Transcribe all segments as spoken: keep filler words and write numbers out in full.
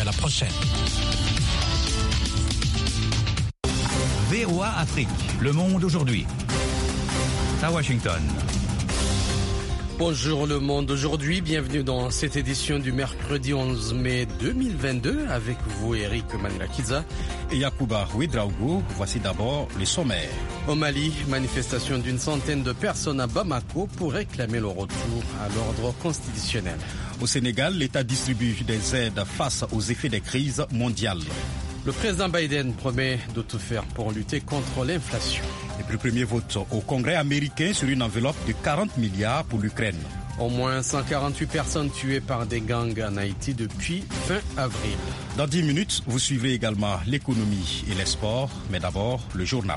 à la prochaine. V O A Afrique, Le Monde aujourd'hui. À Washington. Bonjour Le Monde aujourd'hui, bienvenue dans cette édition du mercredi onze mai deux mille vingt-deux avec vous Eric Manirakiza et Yacouba Ouedraogo. Voici d'abord les sommaires. Au Mali, manifestation d'une centaine de personnes à Bamako pour réclamer le retour à l'ordre constitutionnel. Au Sénégal, l'État distribue des aides face aux effets des crises mondiales. Le président Biden promet de tout faire pour lutter contre l'inflation. Et puis le premier vote au Congrès américain sur une enveloppe de quarante milliards pour l'Ukraine. Au moins cent quarante-huit personnes tuées par des gangs en Haïti depuis fin avril. Dans dix minutes, vous suivez également l'économie et les sports, mais d'abord le journal.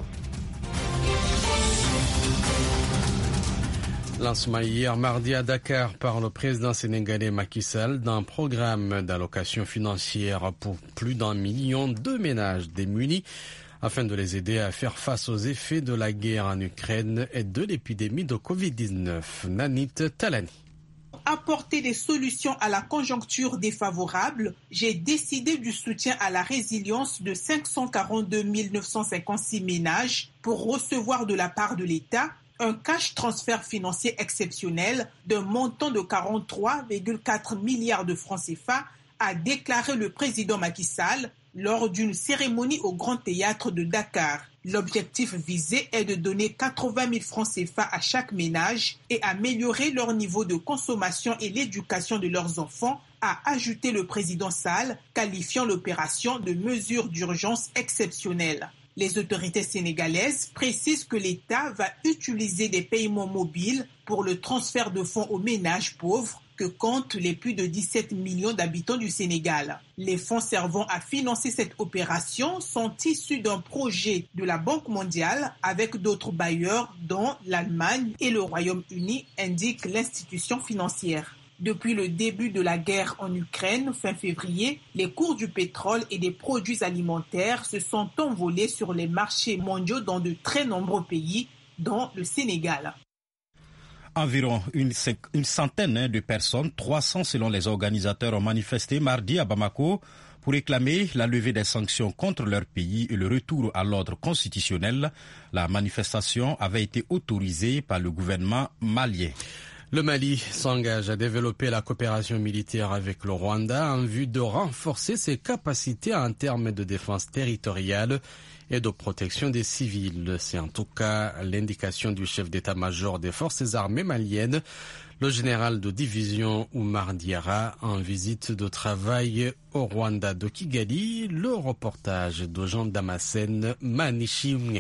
Lancement hier mardi à Dakar par le président sénégalais Macky Sall d'un programme d'allocation financière pour plus d'un million de ménages démunis afin de les aider à faire face aux effets de la guerre en Ukraine et de l'épidémie de covid dix-neuf. Nanit Talani. Apporter des solutions à la conjoncture défavorable, j'ai décidé du soutien à la résilience de cinq cent quarante-deux mille neuf cent cinquante-six ménages pour recevoir de la part de l'État un cash transfert financier exceptionnel d'un montant de quarante-trois virgule quatre milliards de francs C F A, a déclaré le président Macky Sall lors d'une cérémonie au Grand Théâtre de Dakar. L'objectif visé est de donner quatre-vingt mille francs C F A à chaque ménage et améliorer leur niveau de consommation et l'éducation de leurs enfants, a ajouté le président Sall, qualifiant l'opération de mesure d'urgence exceptionnelle. Les autorités sénégalaises précisent que l'État va utiliser des paiements mobiles pour le transfert de fonds aux ménages pauvres que comptent les plus de dix-sept millions d'habitants du Sénégal. Les fonds servant à financer cette opération sont issus d'un projet de la Banque mondiale avec d'autres bailleurs dont l'Allemagne et le Royaume-Uni, indique l'institution financière. Depuis le début de la guerre en Ukraine, fin février, les cours du pétrole et des produits alimentaires se sont envolés sur les marchés mondiaux dans de très nombreux pays, dont le Sénégal. Environ une, une centaine de personnes, trois cents selon les organisateurs, ont manifesté mardi à Bamako pour réclamer la levée des sanctions contre leur pays et le retour à l'ordre constitutionnel. La manifestation avait été autorisée par le gouvernement malien. Le Mali s'engage à développer la coopération militaire avec le Rwanda en vue de renforcer ses capacités en termes de défense territoriale et de protection des civils. C'est en tout cas l'indication du chef d'état-major des forces armées maliennes, le général de division Oumar Diarra, en visite de travail au Rwanda de Kigali. Le reportage de Jean Damascène Manichimwe.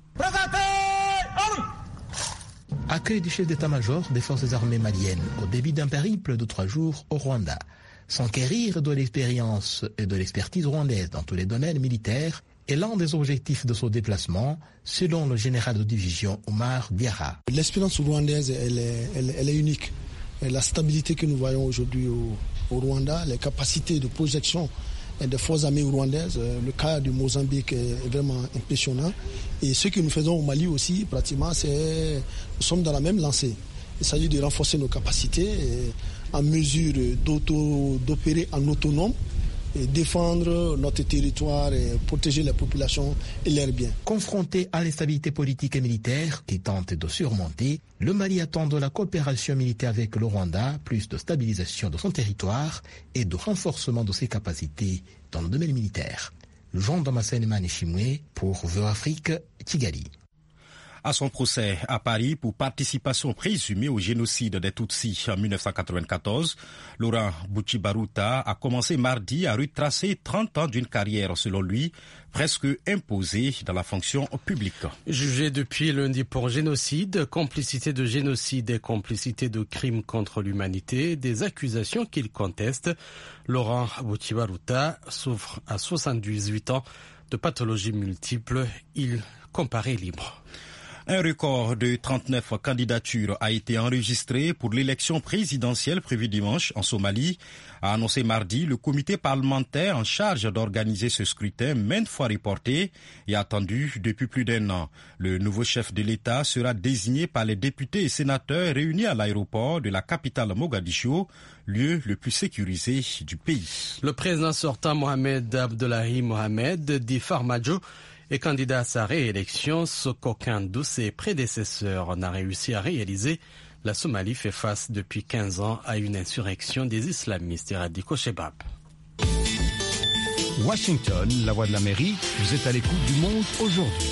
Accueil du chef d'état-major des forces armées maliennes au début d'un périple de trois jours au Rwanda. S'enquérir de l'expérience et de l'expertise rwandaise dans tous les domaines militaires est l'un des objectifs de ce déplacement, selon le général de division Oumar Diarra. L'expérience rwandaise, elle est, elle, elle est unique. Et la stabilité que nous voyons aujourd'hui au, au Rwanda, les capacités de projection des forces armées rwandaises, le cas du Mozambique est vraiment impressionnant. Et ce que nous faisons au Mali aussi, pratiquement, c'est nous sommes dans la même lancée. Il s'agit de renforcer nos capacités en mesure d'auto, d'opérer en autonome, et défendre notre territoire et protéger les populations et leurs biens. Confronté à l'instabilité politique et militaire qui tente de surmonter, le Mali attend de la coopération militaire avec le Rwanda, plus de stabilisation de son territoire et de renforcement de ses capacités dans le domaine militaire. Jean Damascène Manichimwe pour V O A Afrique, Kigali. À son procès à Paris pour participation présumée au génocide des Tutsis en mille neuf cent quatre-vingt-quatorze, Laurent Buchibaruta a commencé mardi à retracer trente ans d'une carrière, selon lui, presque imposée dans la fonction publique. Jugé depuis lundi pour génocide, complicité de génocide et complicité de crimes contre l'humanité, des accusations qu'il conteste, Laurent Buchibaruta souffre à soixante-dix-huit ans de pathologies multiples. Il comparaît libre. Un record de trente-neuf candidatures a été enregistré pour l'élection présidentielle prévue dimanche en Somalie, a annoncé mardi le comité parlementaire en charge d'organiser ce scrutin maintes fois reporté et attendu depuis plus d'un an. Le nouveau chef de l'État sera désigné par les députés et sénateurs réunis à l'aéroport de la capitale Mogadiscio, lieu le plus sécurisé du pays. Le président sortant Mohamed Abdullahi Mohamed dit Farmajo est candidat à sa réélection, ce qu'aucun de ses prédécesseurs n'a réussi à réaliser. La Somalie fait face depuis quinze ans à une insurrection des islamistes et radicaux Shebab. Washington, la voix de l'Amérique, vous êtes à l'écoute du monde aujourd'hui.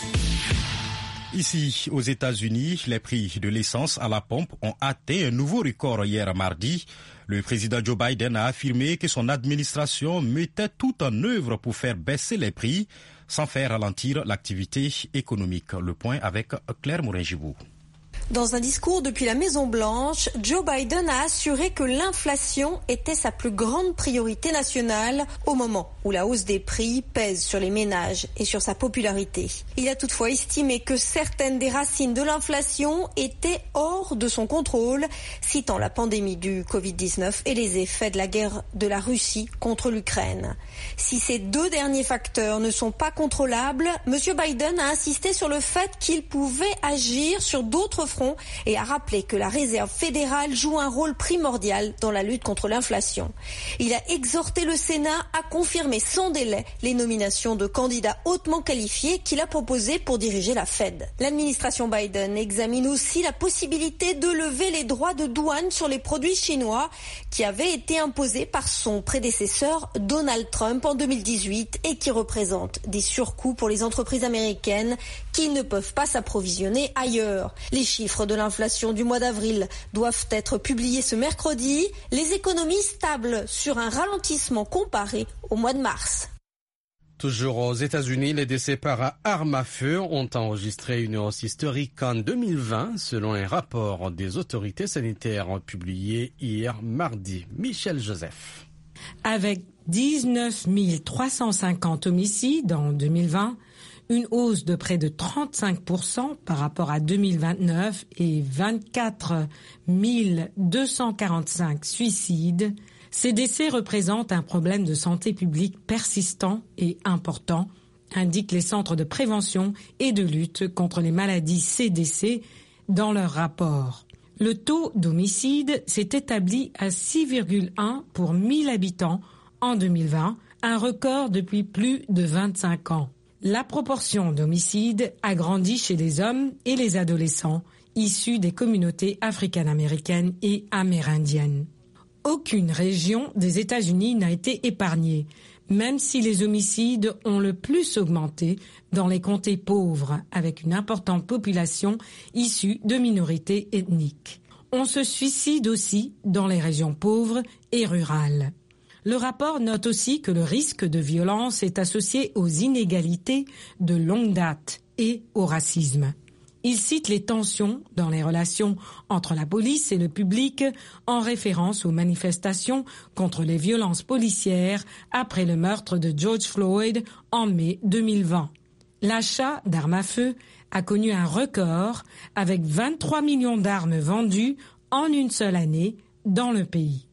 Ici, aux États-Unis, les prix de l'essence à la pompe ont atteint un nouveau record hier mardi. Le président Joe Biden a affirmé que son administration mettait tout en œuvre pour faire baisser les prix sans faire ralentir l'activité économique. Le point avec Claire Morin-Gibou. Dans un discours depuis la Maison-Blanche, Joe Biden a assuré que l'inflation était sa plus grande priorité nationale au moment où la hausse des prix pèse sur les ménages et sur sa popularité. Il a toutefois estimé que certaines des racines de l'inflation étaient hors de son contrôle, citant la pandémie du covid dix-neuf et les effets de la guerre de la Russie contre l'Ukraine. Si ces deux derniers facteurs ne sont pas contrôlables, M. Biden a insisté sur le fait qu'il pouvait agir sur d'autres fronts et a rappelé que la Réserve fédérale joue un rôle primordial dans la lutte contre l'inflation. Il a exhorté le Sénat à confirmer sans délai les nominations de candidats hautement qualifiés qu'il a proposées pour diriger la Fed. L'administration Biden examine aussi la possibilité de lever les droits de douane sur les produits chinois qui avaient été imposés par son prédécesseur Donald Trump en deux mille dix-huit et qui représentent des surcoûts pour les entreprises américaines qui ne peuvent pas s'approvisionner ailleurs. Les chiffres de l'inflation du mois d'avril doivent être publiés ce mercredi. Les économies stables sur un ralentissement comparé au mois de mars. Toujours aux États-Unis, les décès par arme à feu ont enregistré une hausse historique en deux mille vingt, selon un rapport des autorités sanitaires publié hier mardi. Michel Joseph. Avec dix-neuf mille trois cent cinquante homicides en deux mille vingt, une hausse de près de trente-cinq pour cent par rapport à deux mille vingt-neuf et vingt-quatre mille deux cent quarante-cinq suicides, ces décès représentent un problème de santé publique persistant et important, indiquent les centres de prévention et de lutte contre les maladies C D C dans leur rapport. Le taux d'homicide s'est établi à six virgule un pour mille habitants en deux mille vingt, un record depuis plus de vingt-cinq ans. La proportion d'homicides a grandi chez les hommes et les adolescents issus des communautés africaines-américaines et amérindiennes. Aucune région des États-Unis n'a été épargnée, même si les homicides ont le plus augmenté dans les comtés pauvres, avec une importante population issue de minorités ethniques. On se suicide aussi dans les régions pauvres et rurales. Le rapport note aussi que le risque de violence est associé aux inégalités de longue date et au racisme. Il cite les tensions dans les relations entre la police et le public en référence aux manifestations contre les violences policières après le meurtre de George Floyd en mai deux mille vingt. L'achat d'armes à feu a connu un record avec vingt-trois millions d'armes vendues en une seule année dans le pays.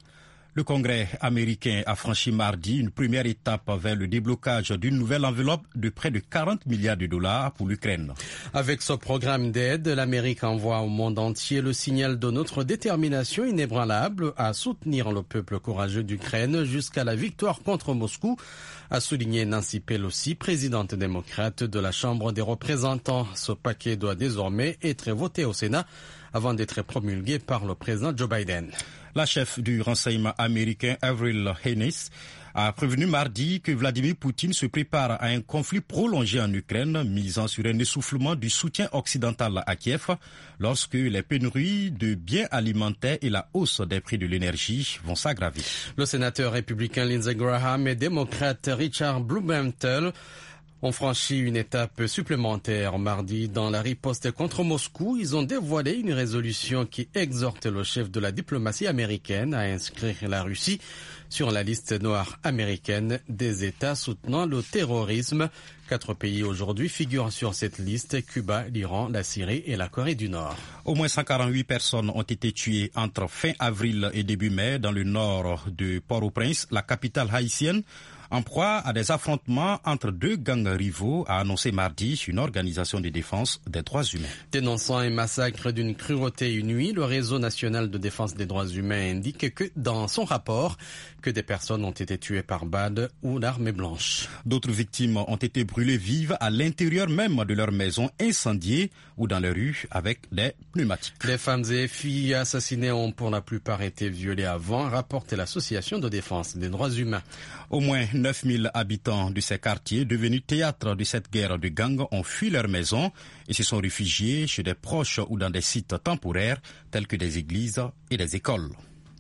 Le Congrès américain a franchi mardi une première étape vers le déblocage d'une nouvelle enveloppe de près de quarante milliards de dollars pour l'Ukraine. Avec ce programme d'aide, l'Amérique envoie au monde entier le signal de notre détermination inébranlable à soutenir le peuple courageux d'Ukraine jusqu'à la victoire contre Moscou, a souligné Nancy Pelosi, présidente démocrate de la Chambre des représentants. Ce paquet doit désormais être voté au Sénat avant d'être promulgué par le président Joe Biden. La chef du renseignement américain Avril Haines a prévenu mardi que Vladimir Poutine se prépare à un conflit prolongé en Ukraine, misant sur un essoufflement du soutien occidental à Kiev lorsque les pénuries de biens alimentaires et la hausse des prix de l'énergie vont s'aggraver. Le sénateur républicain Lindsey Graham et démocrate Richard Blumenthal On franchit une étape supplémentaire mardi dans la riposte contre Moscou. Ils ont dévoilé une résolution qui exhorte le chef de la diplomatie américaine à inscrire la Russie sur la liste noire américaine des États soutenant le terrorisme. Quatre pays aujourd'hui figurent sur cette liste: Cuba, l'Iran, la Syrie et la Corée du Nord. Au moins cent quarante-huit personnes ont été tuées entre fin avril et début mai dans le nord de Port-au-Prince, la capitale haïtienne, en proie à des affrontements entre deux gangs rivaux, a annoncé mardi une organisation de défense des droits humains. Dénonçant un massacre d'une cruauté inouïe, le Réseau national de défense des droits humains indique que dans son rapport que des personnes ont été tuées par balles ou l'armée blanche. D'autres victimes ont été brûlées vives à l'intérieur même de leur maison, incendiées ou dans les rues avec des pneumatiques. Les femmes et filles assassinées ont pour la plupart été violées avant, a rapporté l'association de défense des droits humains. Au moins neuf mille habitants de ces quartiers devenus théâtre de cette guerre de gangs ont fui leur maison et se sont réfugiés chez des proches ou dans des sites temporaires tels que des églises et des écoles.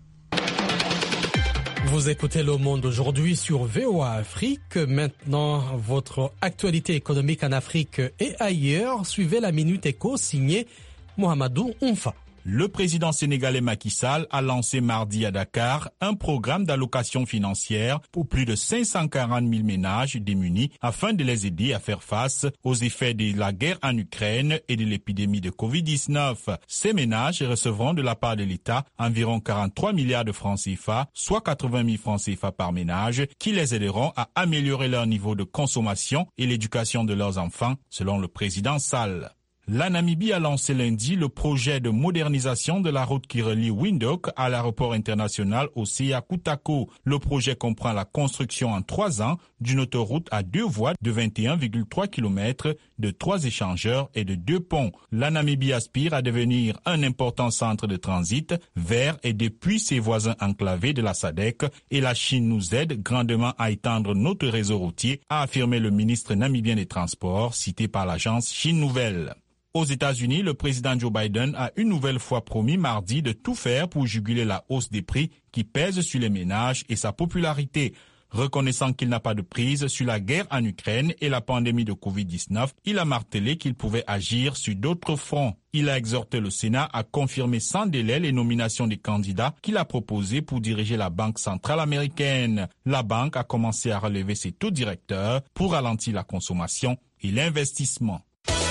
Vous écoutez Le Monde aujourd'hui sur V O A Afrique. Maintenant, votre actualité économique en Afrique et ailleurs. Suivez la Minute Éco signée Mohamedou Oumfa. Le président sénégalais Macky Sall a lancé mardi à Dakar un programme d'allocation financière pour plus de cinq cent quarante mille ménages démunis afin de les aider à faire face aux effets de la guerre en Ukraine et de l'épidémie de covid dix-neuf. Ces ménages recevront de la part de l'État environ quarante-trois milliards de francs C F A, soit quatre-vingt mille francs C F A par ménage, qui les aideront à améliorer leur niveau de consommation et l'éducation de leurs enfants, selon le président Sall. La Namibie a lancé lundi le projet de modernisation de la route qui relie Windhoek à l'aéroport international Osea Kutako. Le projet comprend la construction en trois ans d'une autoroute à deux voies de vingt et un virgule trois kilomètres, de trois échangeurs et de deux ponts. La Namibie aspire à devenir un important centre de transit vers et depuis ses voisins enclavés de la S A D C, et la Chine nous aide grandement à étendre notre réseau routier, a affirmé le ministre namibien des Transports, cité par l'agence Chine Nouvelle. Aux États-Unis, le président Joe Biden a une nouvelle fois promis mardi de tout faire pour juguler la hausse des prix qui pèse sur les ménages et sa popularité. Reconnaissant qu'il n'a pas de prise sur la guerre en Ukraine et la pandémie de covid dix-neuf, il a martelé qu'il pouvait agir sur d'autres fronts. Il a exhorté le Sénat à confirmer sans délai les nominations des candidats qu'il a proposés pour diriger la Banque centrale américaine. La banque a commencé à relever ses taux directeurs pour ralentir la consommation et l'investissement.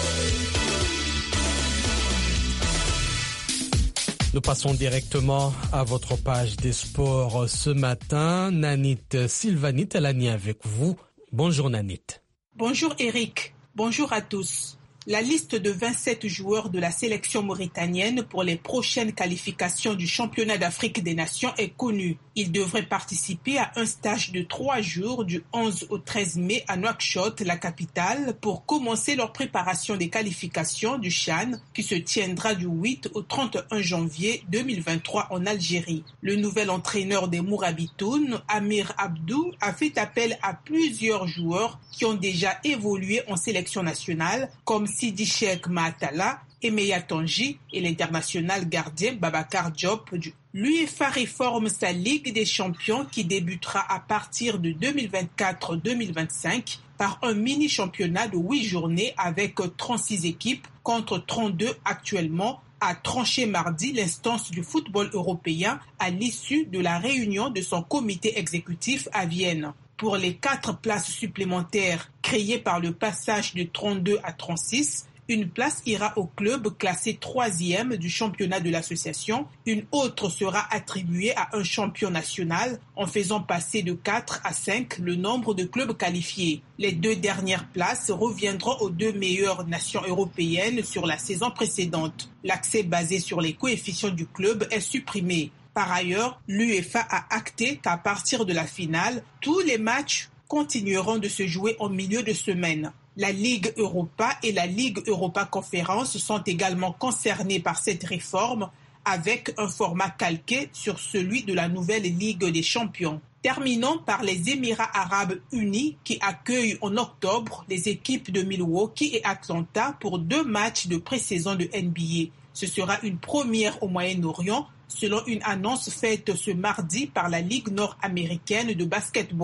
Nous passons directement à votre page des sports ce matin. Nanit Sylvanit, elle est avec vous. Bonjour Nanit. Bonjour Eric. Bonjour à tous. La liste de vingt-sept joueurs de la sélection mauritanienne pour les prochaines qualifications du championnat d'Afrique des Nations est connue. Ils devraient participer à un stage de trois jours du onze au treize mai à Nouakchott, la capitale, pour commencer leur préparation des qualifications du CHAN qui se tiendra du huit au trente et un janvier deux mille vingt-trois en Algérie. Le nouvel entraîneur des Mourabitoun, Amir Abdou, a fait appel à plusieurs joueurs qui ont déjà évolué en sélection nationale, comme Sidi Cheikh Maatala, Emeya Tanji et l'international gardien Babacar Diop. L'U E F A réforme sa Ligue des champions qui débutera à partir de deux mille vingt-quatre deux mille vingt-cinq par un mini-championnat de huit journées avec trente-six équipes contre trente-deux actuellement, a tranché mardi l'instance du football européen à l'issue de la réunion de son comité exécutif à Vienne. Pour les quatre places supplémentaires créées par le passage de trente-deux à trente-six, une place ira au club classé troisième du championnat de l'association. Une autre sera attribuée à un champion national en faisant passer de quatre à cinq le nombre de clubs qualifiés. Les deux dernières places reviendront aux deux meilleures nations européennes sur la saison précédente. L'accès basé sur les coefficients du club est supprimé. Par ailleurs, l'UEFA a acté qu'à partir de la finale, tous les matchs continueront de se jouer en milieu de semaine. La Ligue Europa et la Ligue Europa Conférence sont également concernées par cette réforme avec un format calqué sur celui de la nouvelle Ligue des Champions. Terminons par les Émirats Arabes Unis qui accueillent en octobre les équipes de Milwaukee et Atlanta pour deux matchs de pré-saison de N B A. Ce sera une première au Moyen-Orient, selon une annonce faite ce mardi par la Ligue nord-américaine de basketball.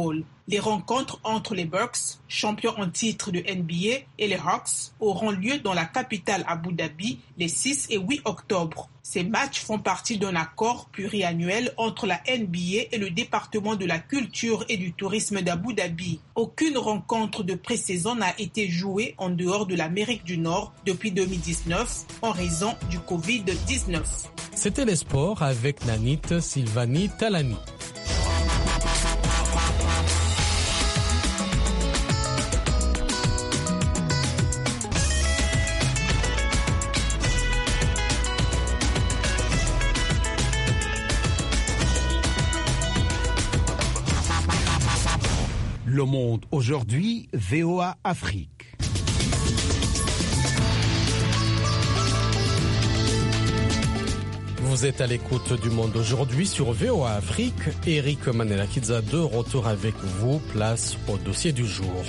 Les rencontres entre les Bucks, champions en titre de N B A, et les Hawks auront lieu dans la capitale Abu Dhabi les six et huit octobre. Ces matchs font partie d'un accord pluriannuel entre la N B A et le département de la culture et du tourisme d'Abu Dhabi. Aucune rencontre de pré-saison n'a été jouée en dehors de l'Amérique du Nord depuis deux mille dix-neuf en raison du covid dix-neuf. C'était les sports avec Nanit Sylvanie Talani. Le Monde aujourd'hui, V O A Afrique. Vous êtes à l'écoute du Monde aujourd'hui sur V O A Afrique. Eric Manelakidza de retour avec vous, place au dossier du jour.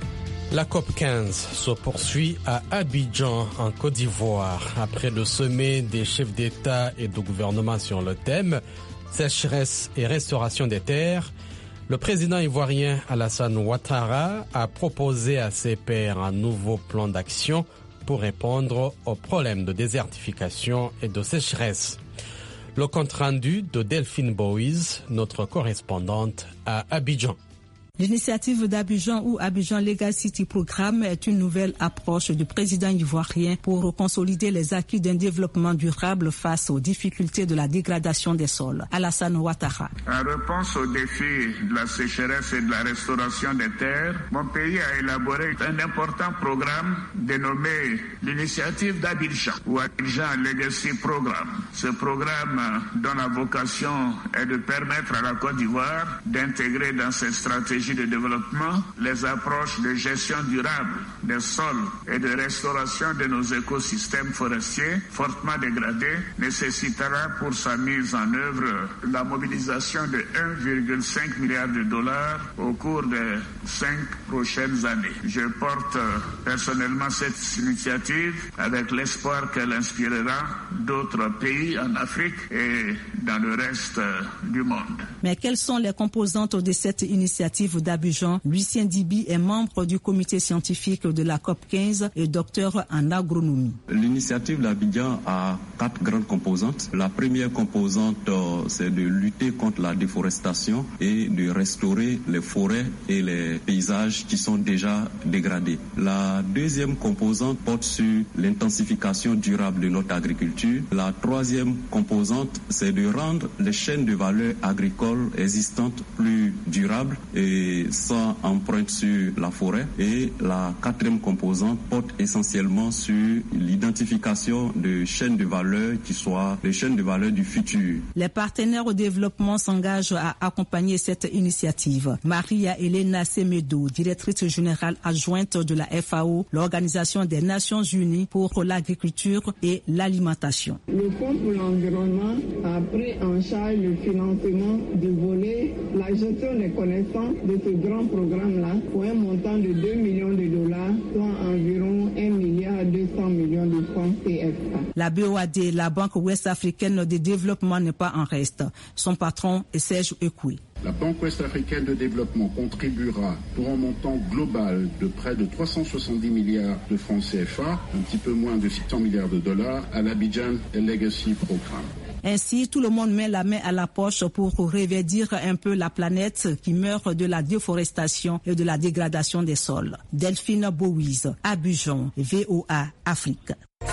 La COP quinze se poursuit à Abidjan, en Côte d'Ivoire. Après le sommet des chefs d'État et de gouvernement sur le thème sécheresse et restauration des terres, le président ivoirien Alassane Ouattara a proposé à ses pairs un nouveau plan d'action pour répondre aux problèmes de désertification et de sécheresse. Le compte rendu de Delphine Boise, notre correspondante à Abidjan. L'initiative d'Abidjan ou Abidjan Legacy Programme est une nouvelle approche du président ivoirien pour consolider les acquis d'un développement durable face aux difficultés de la dégradation des sols. Alassane Ouattara. En réponse aux défis de la sécheresse et de la restauration des terres, mon pays a élaboré un important programme dénommé l'initiative d'Abidjan ou Abidjan Legacy Programme. Ce programme dont la vocation est de permettre à la Côte d'Ivoire d'intégrer dans ses stratégies de développement les approches de gestion durable des sols et de restauration de nos écosystèmes forestiers fortement dégradés nécessitera pour sa mise en œuvre la mobilisation de un virgule cinq milliard de dollars au cours des cinq prochaines années. Je porte personnellement cette initiative avec l'espoir qu'elle inspirera d'autres pays en Afrique et dans le reste du monde. Mais quelles sont les composantes de cette initiative d'Abidjan? Lucien Dibi est membre du comité scientifique de la COP quinze et docteur en agronomie. L'initiative d'Abidjan a quatre grandes composantes. La première composante, euh, c'est de lutter contre la déforestation et de restaurer les forêts et les paysages qui sont déjà dégradés. La deuxième composante porte sur l'intensification durable de notre agriculture. La troisième composante, c'est de rendre les chaînes de valeur agricoles existantes plus durables et sans empreinte sur la forêt. Et la quatrième composante porte essentiellement sur l'identification de chaînes de valeur qui soient les chaînes de valeur du futur. Les partenaires au développement s'engagent à accompagner cette initiative. Maria Elena Semedo, directrice générale adjointe de la F A O, l'Organisation des Nations Unies pour l'agriculture et l'alimentation. Le Fonds pour l'environnement a pris en charge le financement du volet, la gestion des connaissances de ce grand programme-là pour un montant de deux millions de dollars, soit environ un milliard deux cents millions de francs C F A. La B O A D, la Banque ouest-africaine de développement, n'est pas en reste. Son patron est Serge Ekoué. La Banque ouest-africaine de développement contribuera pour un montant global de près de trois cent soixante-dix milliards de francs C F A, un petit peu moins de six cents milliards de dollars, à l'Abidjan Legacy Programme. Ainsi, tout le monde met la main à la poche pour reverdir un peu la planète qui meurt de la déforestation et de la dégradation des sols. Delphine Boise, Abidjan, V O A Afrique.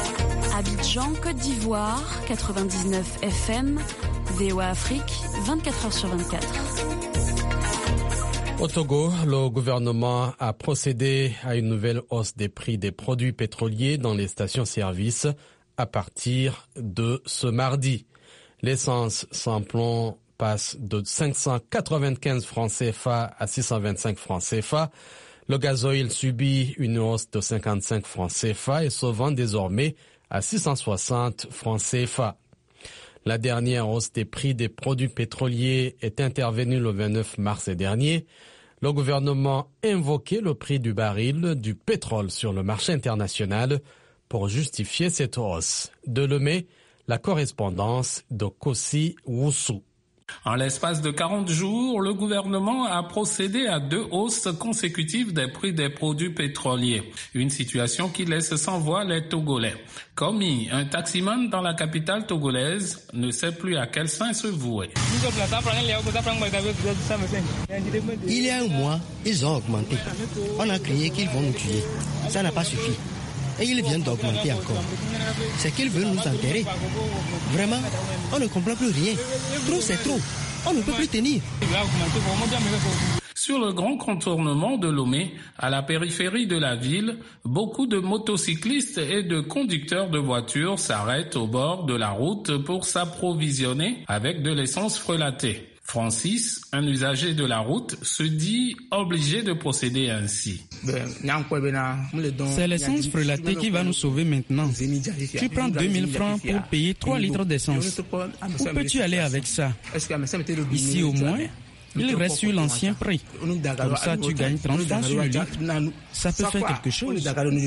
Abidjan, Côte d'Ivoire, quatre-vingt-dix-neuf F M, V O A Afrique, vingt-quatre heures sur vingt-quatre. Au Togo, le gouvernement a procédé à une nouvelle hausse des prix des produits pétroliers dans les stations-service à partir de ce mardi. L'essence sans plomb passe de cinq cent quatre-vingt-quinze francs C F A à six cent vingt-cinq francs C F A. Le gazoil subit une hausse de cinquante-cinq francs C F A et se vend désormais à six cent soixante francs C F A. La dernière hausse des prix des produits pétroliers est intervenue le vingt-neuf mars dernier. Le gouvernement invoquait le prix du baril du pétrole sur le marché international pour justifier cette hausse. De Lemay, la correspondance de Kossi Woussou. En l'espace de quarante jours, le gouvernement a procédé à deux hausses consécutives des prix des produits pétroliers. Une situation qui laisse sans voix les Togolais. Commis, un taximan dans la capitale togolaise, ne sait plus à quel saint se vouer. Il y a un mois, ils ont augmenté. On a crié qu'ils vont nous tuer. Ça n'a pas suffi. Et ils viennent d'augmenter encore. C'est qu'ils veulent nous enterrer. Vraiment, on ne comprend plus rien. Trop, c'est trop. On ne peut plus tenir. Sur le grand contournement de Lomé, à la périphérie de la ville, beaucoup de motocyclistes et de conducteurs de voitures s'arrêtent au bord de la route pour s'approvisionner avec de l'essence frelatée. Francis, un usager de la route, se dit obligé de procéder ainsi. C'est l'essence frelatée qui va nous sauver maintenant. Tu prends deux mille francs pour payer trois litres d'essence. Où peux-tu aller avec ça? Ici au moins, il reste sur l'ancien prix. Comme ça, tu gagnes trente francs sur le litre. Ça peut faire quelque chose.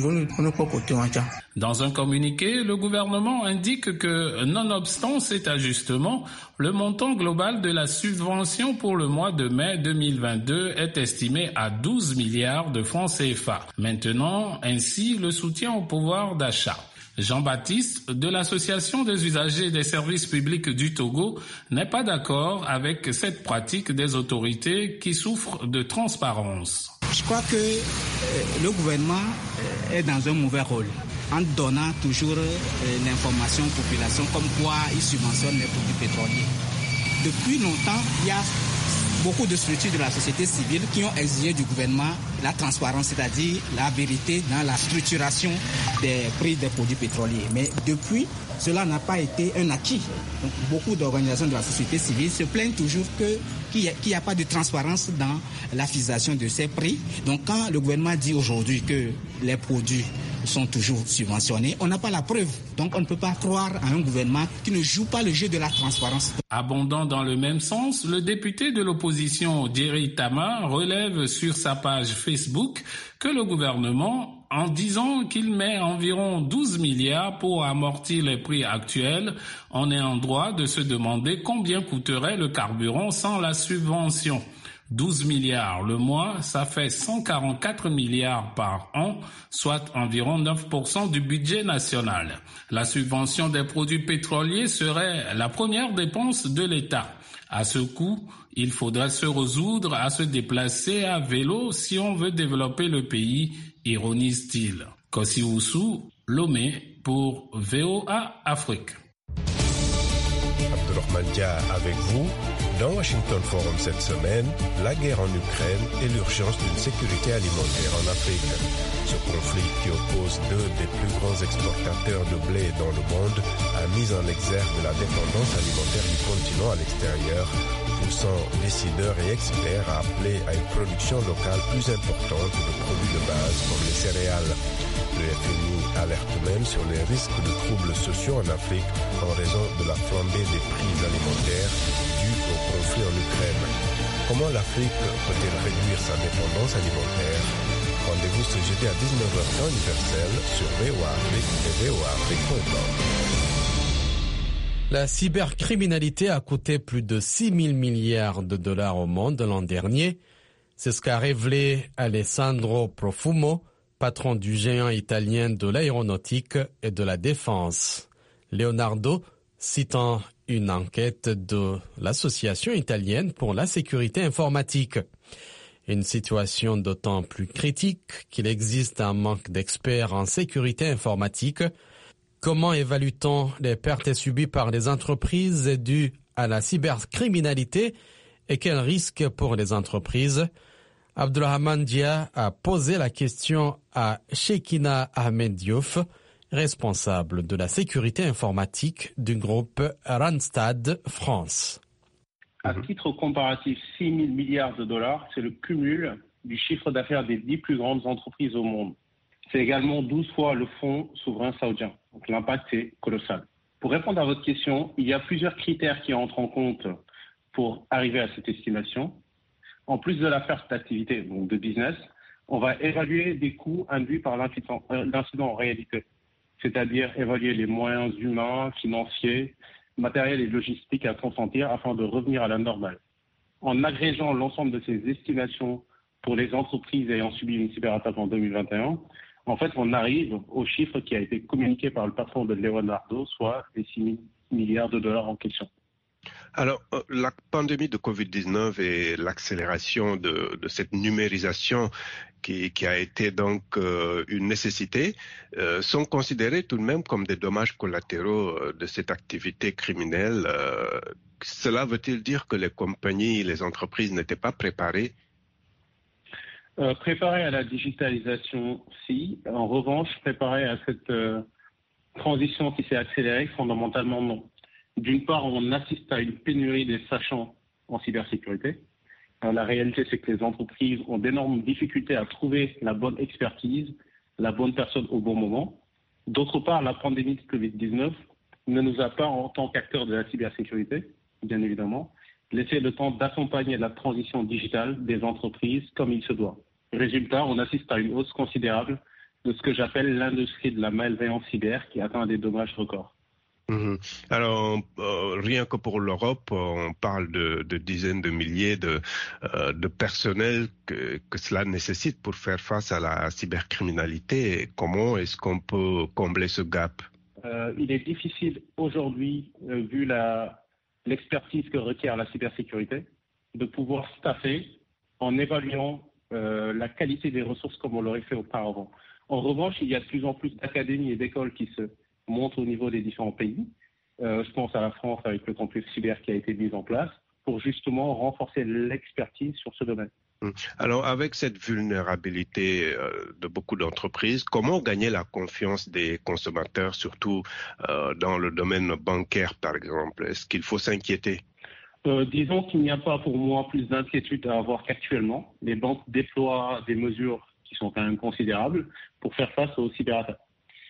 Dans un communiqué, le gouvernement indique que, nonobstant cet ajustement, le montant global de la subvention pour le mois de mai deux mille vingt-deux est estimé à douze milliards de francs C F A. Maintenant, ainsi, le soutien au pouvoir d'achat. Jean-Baptiste, de l'Association des usagers des services publics du Togo, n'est pas d'accord avec cette pratique des autorités qui souffrent de transparence. Je crois que euh, le gouvernement est dans un mauvais rôle en donnant toujours euh, l'information aux populations comme quoi il subventionne les produits pétroliers. Depuis longtemps, il y a beaucoup de structures de la société civile qui ont exigé du gouvernement la transparence, c'est-à-dire la vérité dans la structuration des prix des produits pétroliers. Mais depuis, cela n'a pas été un acquis. Donc, beaucoup d'organisations de la société civile se plaignent toujours que, qu'il n'y a, a pas de transparence dans la fixation de ces prix. Donc quand le gouvernement dit aujourd'hui que les produits sont toujours subventionnés, on n'a pas la preuve. Donc on ne peut pas croire à un gouvernement qui ne joue pas le jeu de la transparence. Abondant dans le même sens, le député de l'opposition Jerry Tama relève sur sa page Facebook que le gouvernement, en disant qu'il met environ douze milliards pour amortir les prix actuels, on est en droit de se demander combien coûterait le carburant sans la subvention. douze milliards le mois, ça fait cent quarante-quatre milliards par an, soit environ neuf pour cent du budget national. La subvention des produits pétroliers serait la première dépense de l'État. À ce coût, il faudrait se résoudre à se déplacer à vélo si on veut développer le pays, ironise-t-il. Kossi Oussou, Lomé pour V O A Afrique. Abdourahmane Dia avec vous. Dans Washington Forum cette semaine, la guerre en Ukraine et l'urgence d'une sécurité alimentaire en Afrique. Ce conflit qui oppose deux des plus grands exportateurs de blé dans le monde a mis en exergue la dépendance alimentaire du continent à l'extérieur, poussant décideurs et experts à appeler à une production locale plus importante de produits de base comme les céréales. Le F M I alerte même sur les risques de troubles sociaux en Afrique en raison de la flambée des prix alimentaires dus au conflit en Ukraine. Comment l'Afrique peut-elle réduire sa dépendance alimentaire? Rendez-vous ce jeudi à dix-neuf heures temps universel sur V O A Afrique et V O A Afrique point com. La cybercriminalité a coûté plus de six mille milliards de dollars au monde l'an dernier. C'est ce qu'a révélé Alessandro Profumo, patron du géant italien de l'aéronautique et de la défense. Leonardo, citant une enquête de l'Association italienne pour la sécurité informatique. Une situation d'autant plus critique qu'il existe un manque d'experts en sécurité informatique. Comment évalue-t-on les pertes subies par les entreprises dues à la cybercriminalité et quels risques pour les entreprises? Abdourahmane Dia a posé la question à Shekina Ahmed Diouf, responsable de la sécurité informatique du groupe Randstad France. À titre comparatif, six mille milliards de dollars, c'est le cumul du chiffre d'affaires des dix plus grandes entreprises au monde. C'est également douze fois le fonds souverain saoudien. Donc l'impact est colossal. Pour répondre à votre question, il y a plusieurs critères qui entrent en compte pour arriver à cette estimation. En plus de la perte d'activité, donc de business, on va évaluer des coûts induits par l'incident en réalité, c'est-à-dire évaluer les moyens humains, financiers, matériel et logistique à consentir afin de revenir à la normale. En agrégeant l'ensemble de ces estimations pour les entreprises ayant subi une cyberattaque en deux mille vingt et un, en fait, on arrive au chiffre qui a été communiqué par le patron de Leonardo, soit les six mille milliards de dollars en question. Alors, la pandémie de covid dix-neuf et l'accélération de, de cette numérisation qui, qui a été donc euh, une nécessité euh, sont considérés tout de même comme des dommages collatéraux euh, de cette activité criminelle. Euh, cela veut-il dire que les compagnies, les entreprises n'étaient pas préparées? Euh, préparées à la digitalisation, si. En revanche, préparées à cette euh, transition qui s'est accélérée, fondamentalement non. D'une part, on assiste à une pénurie des sachants en cybersécurité. Alors, la réalité, c'est que les entreprises ont d'énormes difficultés à trouver la bonne expertise, la bonne personne au bon moment. D'autre part, la pandémie de covid dix-neuf ne nous a pas, en tant qu'acteurs de la cybersécurité, bien évidemment, laissé le temps d'accompagner la transition digitale des entreprises comme il se doit. Résultat, on assiste à une hausse considérable de ce que j'appelle l'industrie de la malveillance cyber qui atteint des dommages records. Mmh. Alors, euh, rien que pour l'Europe, on parle de, de dizaines de milliers de, euh, de personnel que, que cela nécessite pour faire face à la cybercriminalité. Comment est-ce qu'on peut combler ce gap? euh, Il est difficile aujourd'hui, euh, vu la, l'expertise que requiert la cybersécurité, de pouvoir staffer en évaluant euh, la qualité des ressources comme on l'aurait fait auparavant. En revanche, il y a de plus en plus d'académies et d'écoles qui se montre au niveau des différents pays. Euh, je pense à la France avec le campus cyber qui a été mis en place pour justement renforcer l'expertise sur ce domaine. Alors, avec cette vulnérabilité euh, de beaucoup d'entreprises, comment gagner la confiance des consommateurs, surtout euh, dans le domaine bancaire, par exemple? Est-ce qu'il faut s'inquiéter? euh, Disons qu'il n'y a pas pour moi plus d'inquiétude à avoir qu'actuellement. Les banques déploient des mesures qui sont quand même considérables pour faire face aux cyberattaques.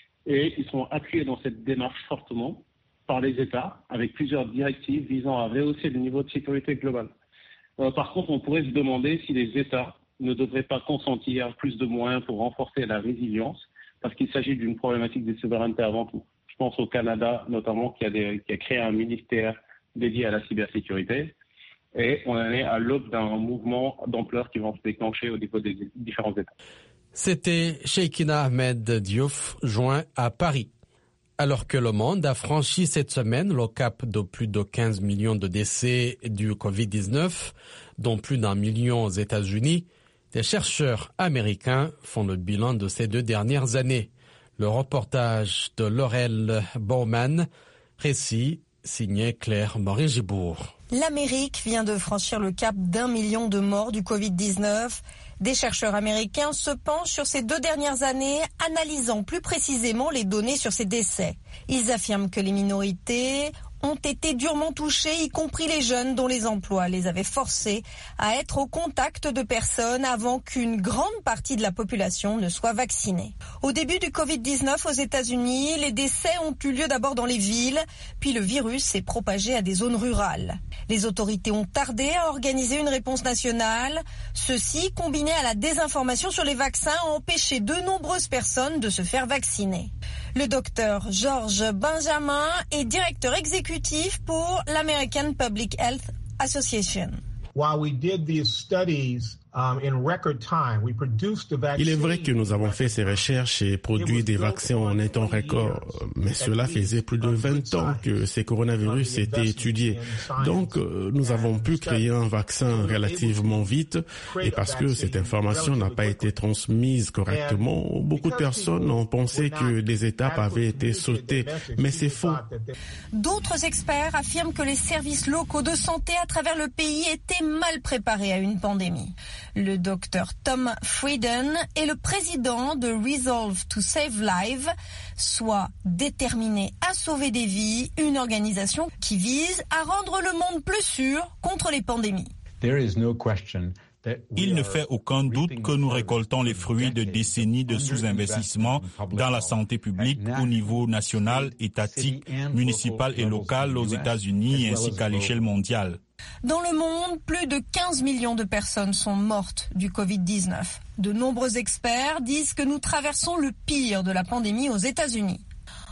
Et ils sont appuyés dans cette démarche fortement par les États, avec plusieurs directives visant à rehausser le niveau de sécurité global. Euh, par contre, on pourrait se demander si les États ne devraient pas consentir plus de moyens pour renforcer la résilience, parce qu'il s'agit d'une problématique de souveraineté avant tout. Je pense au Canada, notamment, qui a, des, qui a créé un ministère dédié à la cybersécurité. Et on en est à l'aube d'un mouvement d'ampleur qui va se déclencher au niveau des différents États. C'était Sheikina Ahmed Diouf, joint à Paris. Alors que le monde a franchi cette semaine le cap de plus de quinze millions de décès du covid dix-neuf, dont plus d'un million aux États-Unis, des chercheurs américains font le bilan de ces deux dernières années. Le reportage de Laurel Bowman, récit signé Claire Morin-Gibourg. L'Amérique vient de franchir le cap d'un million de morts du covid dix-neuf. Des chercheurs américains se penchent sur ces deux dernières années, analysant plus précisément les données sur ces décès. Ils affirment que les minorités ont été durement touchés, y compris les jeunes dont les emplois les avaient forcés à être au contact de personnes avant qu'une grande partie de la population ne soit vaccinée. Au début du covid dix-neuf aux États-Unis, les décès ont eu lieu d'abord dans les villes, puis le virus s'est propagé à des zones rurales. Les autorités ont tardé à organiser une réponse nationale. Ceci, combiné à la désinformation sur les vaccins, a empêché de nombreuses personnes de se faire vacciner. Le docteur George Benjamin est directeur exécutif pour l'American Public Health Association. While we did these studies um, in record time, we produced the vaccine. Il est vrai que nous avons fait ces recherches et produit des vaccins en un temps record, mais cela faisait plus de vingt ans que ces coronavirus étaient étudiés. Donc, nous avons pu créer un vaccin relativement vite, et parce que cette information n'a pas été transmise correctement, beaucoup de personnes ont pensé que des étapes avaient été sautées, mais c'est faux. D'autres experts affirment que les services locaux de santé à travers le pays étaient mal préparés à une pandémie. Le docteur Tom Frieden est le président de Resolve to Save Lives, soit déterminé à sauver des vies, une organisation qui vise à rendre le monde plus sûr contre les pandémies. There is no question. Il ne fait aucun doute que nous récoltons les fruits de décennies de sous-investissement dans la santé publique au niveau national, étatique, municipal et local aux États-Unis ainsi qu'à l'échelle mondiale. Dans le monde, plus de quinze millions de personnes sont mortes du covid dix-neuf. De nombreux experts disent que nous traversons le pire de la pandémie aux États-Unis.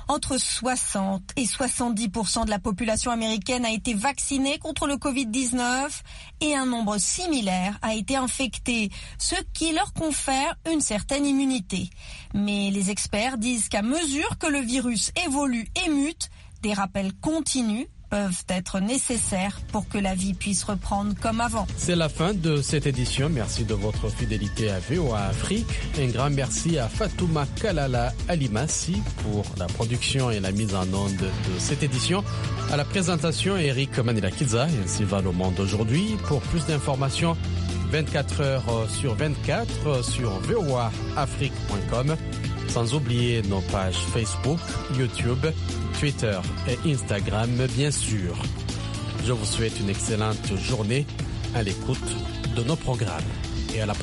Entre soixante et soixante-dix pour cent de la population américaine a été vaccinée contre le covid dix-neuf et un nombre similaire a été infecté, ce qui leur confère une certaine immunité. Mais les experts disent qu'à mesure que le virus évolue et mute, des rappels continus peuvent être nécessaires pour que la vie puisse reprendre comme avant. C'est la fin de cette édition. Merci de votre fidélité à V O A Afrique. Un grand merci à Fatouma Kalala Alimassi pour la production et la mise en onde de cette édition. À la présentation, Eric Manila-Kiza. Ainsi va le monde aujourd'hui. Pour plus d'informations, vingt-quatre heures sur vingt-quatre sur v o a afrique point com. Sans oublier nos pages Facebook, YouTube, Twitter et Instagram, bien sûr. Je vous souhaite une excellente journée à l'écoute de nos programmes et à la prochaine.